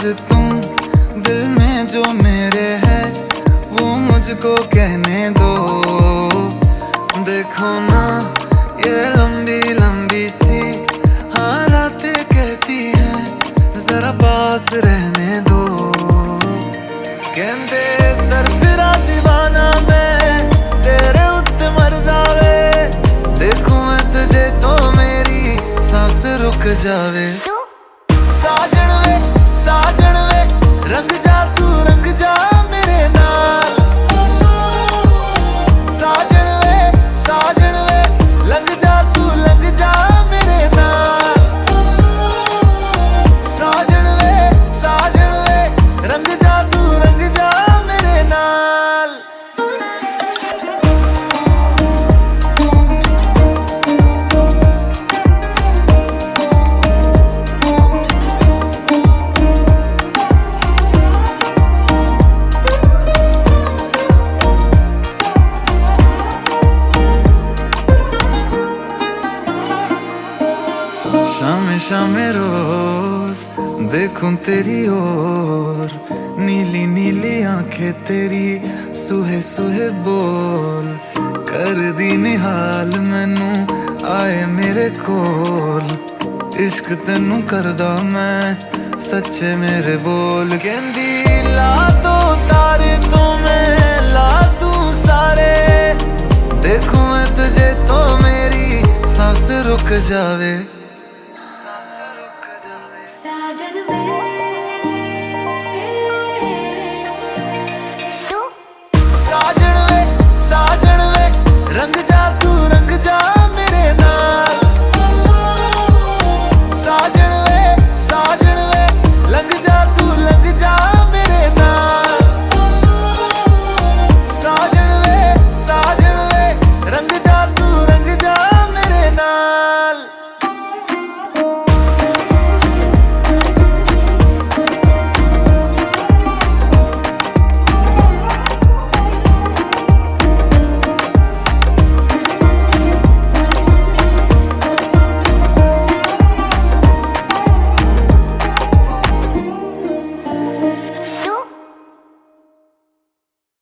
तुम दिल में जो मेरे है वो मुझको कहने दो। देखो ना ये लंबी लंबी सी हाँ रातें कहती हैं जरा पास रहने दो। कहते सर फिरा दीवाना मैं तेरे उत्ते मरदा वे, देखूं मैं तुझे तो मेरी सांस रुक जावे। साजन वे रंग जा तू रंग जा मेरे नाल। साजन वे लंग जा तू लंग जा मेरे नाल। साजन वे रंग जा तू रंग जा मेरे नाल। शामे रोज देखूं तेरी ओर, नीली नीली आंखें तेरी सुहे सुहे बोल कर दी निहाल मैनू आए मेरे कोल। इश्क तेनू करदा मैं सच्चे मेरे बोल। कहंदी ला दो तारे तो मैं ला दूं सारे, देखूं मैं तुझे तो मेरी सांस रुक जावे।